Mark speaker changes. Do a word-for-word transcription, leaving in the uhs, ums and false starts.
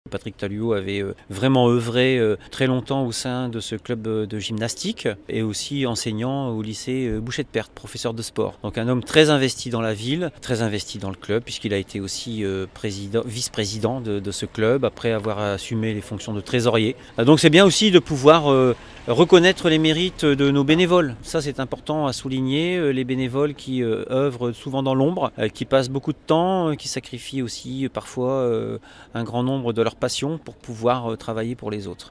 Speaker 1: Patrick Talluot avait vraiment œuvré très longtemps au sein de ce club de gymnastique et aussi enseignant au lycée Bouchet-de-Perthes, professeur de sport. Donc un homme très investi dans la ville, très investi dans le club puisqu'il a été aussi président, vice-président de, de ce club après avoir assumé les fonctions de trésorier. Donc c'est bien aussi de pouvoir euh, reconnaître les mérites de nos bénévoles. Ça c'est important à souligner, les bénévoles qui euh, œuvrent souvent dans l'ombre, euh, qui passent beaucoup de temps, euh, qui sacrifient aussi euh, parfois euh, un grand nombre de leurs passions pour pouvoir euh, travailler pour les autres.